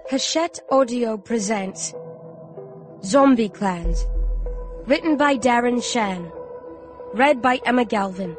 Hachette Audio presents Zombie Clans, written by Darren Shan, read by Emma Galvin.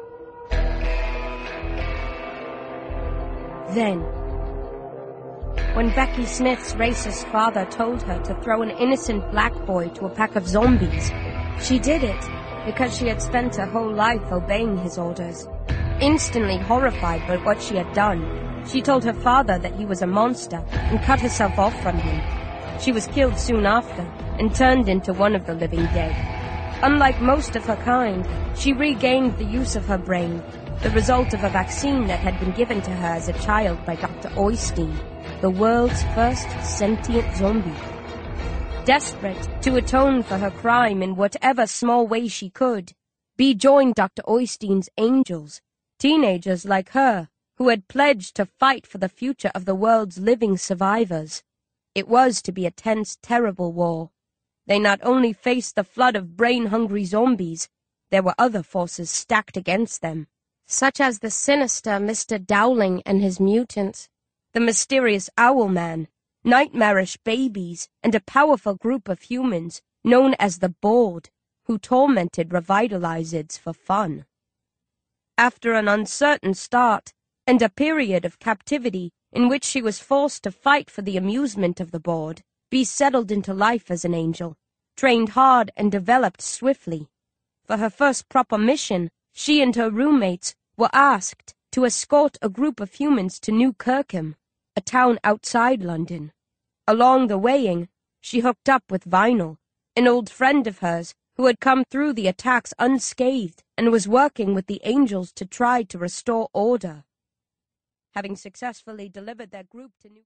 Then, when Becky Smith's racist father told her to throw an innocent black boy to a pack of zombies, she did it because she had spent her whole life obeying his orders. Instantly horrified by what she had done, she told her father that he was a monster and cut herself off from him. She was killed soon after and turned into one of the living dead. Unlike most of her kind, she regained the use of her brain, the result of a vaccine that had been given to her as a child by Dr. Oystein, the world's first sentient zombie. Desperate to atone for her crime in whatever small way she could, Bee joined Dr. Oystein's angels, teenagers like her, who had pledged to fight for the future of the world's living survivors. It was to be a tense, terrible war. They not only faced the flood of brain-hungry zombies, there were other forces stacked against them, such as the sinister Mr. Dowling and his mutants, the mysterious Owl Man, nightmarish babies, and a powerful group of humans known as the Board, who tormented revitalizids for fun. After an uncertain start, and a period of captivity in which she was forced to fight for the amusement of the Board, Bee settled into life as an angel, trained hard and developed swiftly. For her first proper mission, she and her roommates were asked to escort a group of humans to New Kirkham, a town outside London. Along the waying, she hooked up with Vinyl, an old friend of hers who had come through the attacks unscathed and was working with the angels to try to restore order. Having successfully delivered their group to New